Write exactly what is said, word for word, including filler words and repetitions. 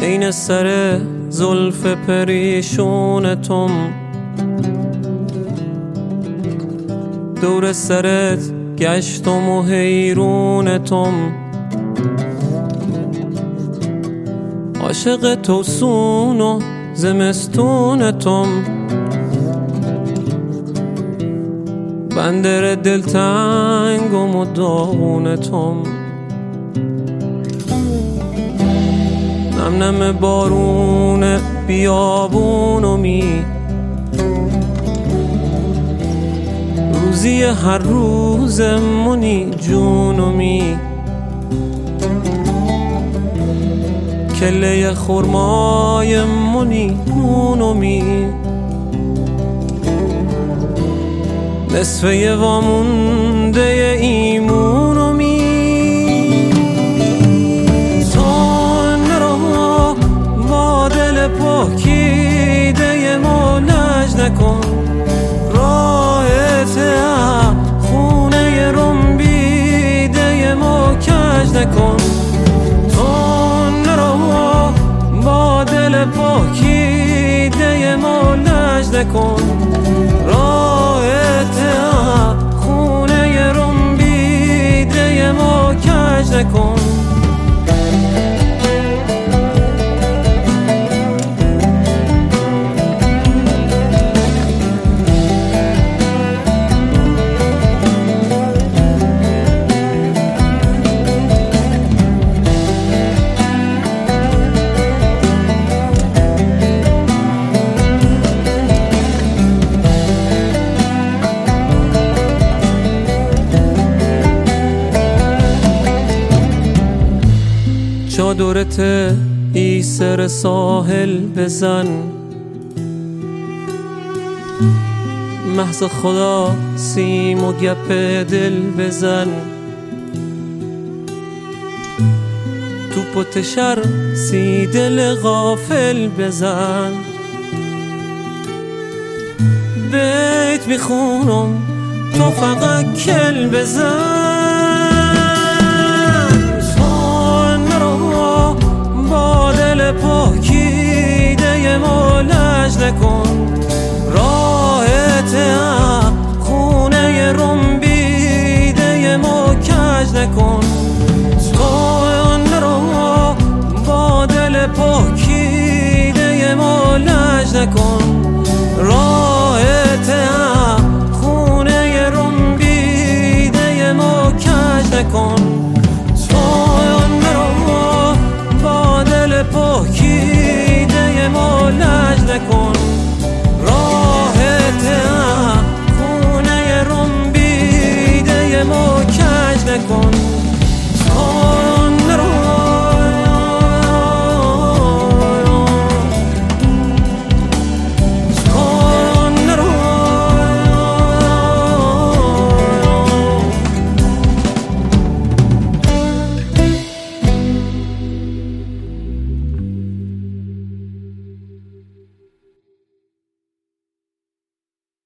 عین سر زلف پریشونتم، دور سرت گشتم و حیرونتم، عاشق توسون و زمستونتم، بندر دلتنگم و داغونتم، نم نم بارون بیابونمی، روزی هر روز منی جونمی، کله خرمای منی نونمی، نصفه وامونده ایمونمی، تا نرو با دل پاکیده ما لج نکن، راحت خونه رنبیده ما کج نکن، تا نرو با دل پاکیده ما لج نکن، راحت خونه رنبیده ما کج نکن. چادرت ای سر ساحل بزن، محض خدا سیم و گپ دل بزن، تو پتشر سی دل غافل بزن، بیت میخونم تو فقط کل بزن، با دل پاکیده ما لج نکن، راحت خونه رنبیده ما کج نکن، تو رو با دل پاکیده ما لج نکن، راحت خونه رنبیده ما کج نکن، پاکیده ما لج نکن، راحت خونه رنبیده ما کج نکن.